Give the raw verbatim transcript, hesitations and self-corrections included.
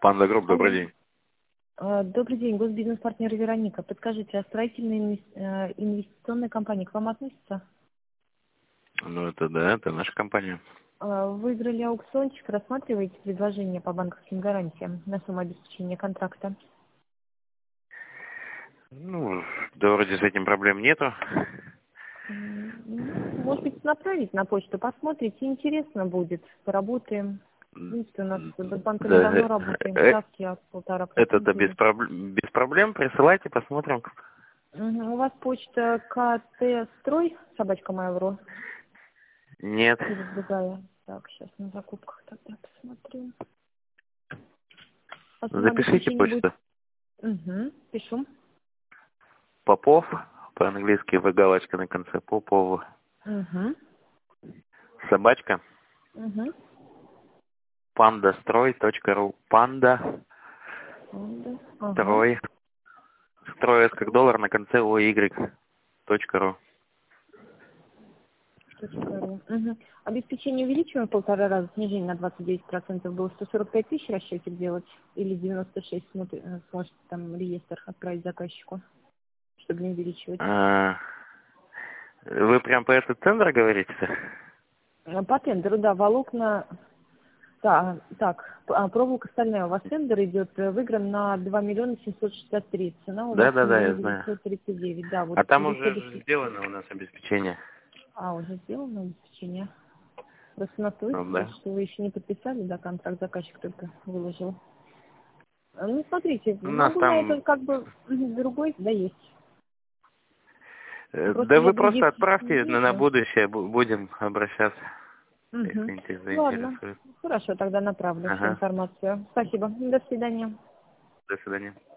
Панда Групп, добрый Алло. день. Э, Добрый день, госбизнес-партнер Вероника. Подскажите, а строительная инвес- э, инвестиционная компания к вам относится? Ну, это да, это наша компания. Э, Выиграли аукциончик, рассматриваете предложение по банковским гарантиям на сумму обеспечения контракта? Ну, да вроде с этим проблем нету. М, ну, Может быть, направить на почту, посмотрите, интересно будет, поработаем. В принципе, у нас с банками Да, давно э, работаем, э, ставки от полтора это-то процента без, идут. проблем, без проблем, присылайте, посмотрим. Мгм. У вас почта КТ Строй, собачка Mail.ru? Нет. Или другая? Так, сейчас на закупках тогда посмотрю. А сумма Запишите обеспечения будет... почту. Угу, пишу. Попов, по-английски В галочка на конце, Попов, Угу, собачка, угу. пандастрой точка ру. Панда, Ага. строй, строй как доллар на конце ОY, точка ру. Точка ру. Угу. Обеспечение увеличиваем в полтора раза, снижение на двадцать девять процентов было сто сорок пять тысяч расчетик делать или девяносто шесть смотри, э, сможете там реестр отправить заказчику, чтобы не увеличивать. А, вы прям по этот центр говорите? Э, По тендеру, да, волокна. Да, так, а, проволока стальная у вас тендер идет, э, выигран на два миллиона семьсот шестьдесят три, цена у вас Да, да, да, миллион я знаю. девятьсот тридцать девять, да, вот А там здесь уже же обеспечение. сделано у нас обеспечение. А, уже сделано обеспечение. Просто у нас Ну высветилось, да. что вы еще не подписали, да, контракт, заказчик только выложил. А, Ну, смотрите, У нас могу на это там... как бы мгм, другой, да, есть. э, Просто Да я вы просто других не отправьте на, на вижу. будущее, бу- будем обращаться, Угу. если инте- Ладно, заинтересует. хорошо, тогда направлю всю Ага. информацию. Спасибо, до свидания. До свидания.